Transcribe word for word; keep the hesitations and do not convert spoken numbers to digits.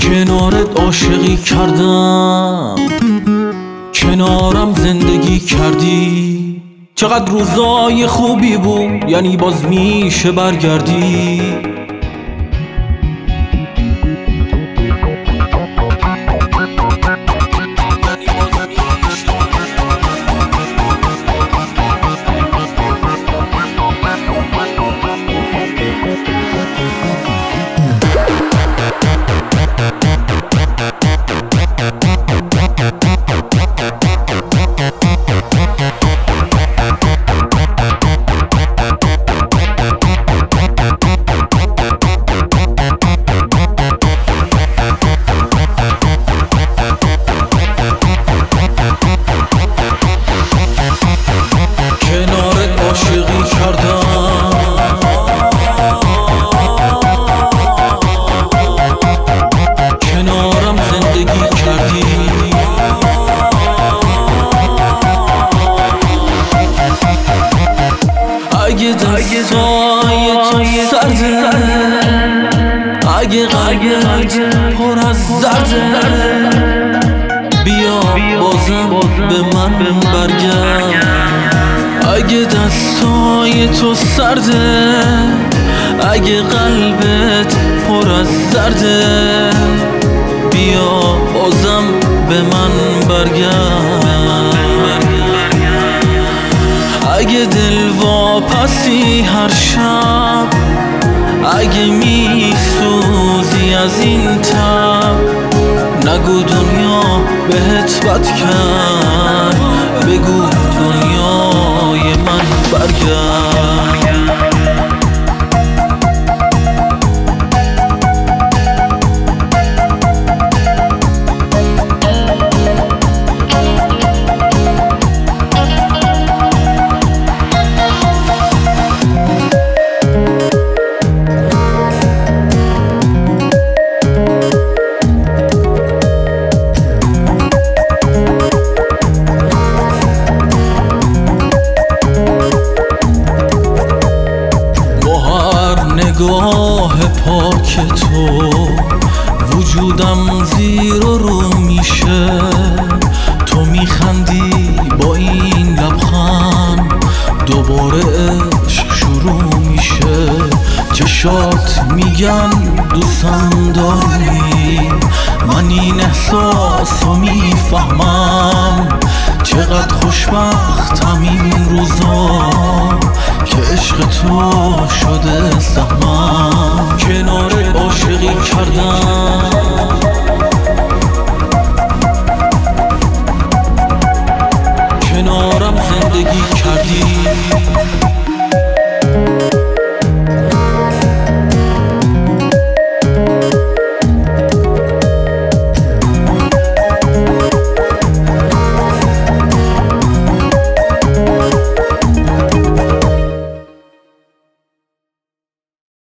کنارت عاشقی کردم، کنارم زندگی کردی. چقدر روزای خوبی بود، یعنی باز میشه برگردی. اگه دستای تو سرده، اگه قلبت پر از زرده، بیا بازم به من برگرد. اگه دستای تو سرده، اگه قلبت پر از زرده، بیا بازم به من برگرد. اگه دل واپسی هر شب، اگه می سوزی از این تب، نگو دنیا بهت بد کرد، بگو دنیای من برگرد. نگاه پاک تو وجودم زیر و رو میشه. تو میخندی با این لبخند، دوباره عشق شروع میشه. چشات میگن دوستم داری، من این احساسو میفهمم. چقدر خوشبختم این روزا که عشق تو شده سهمم. کنار عاشقی کردم،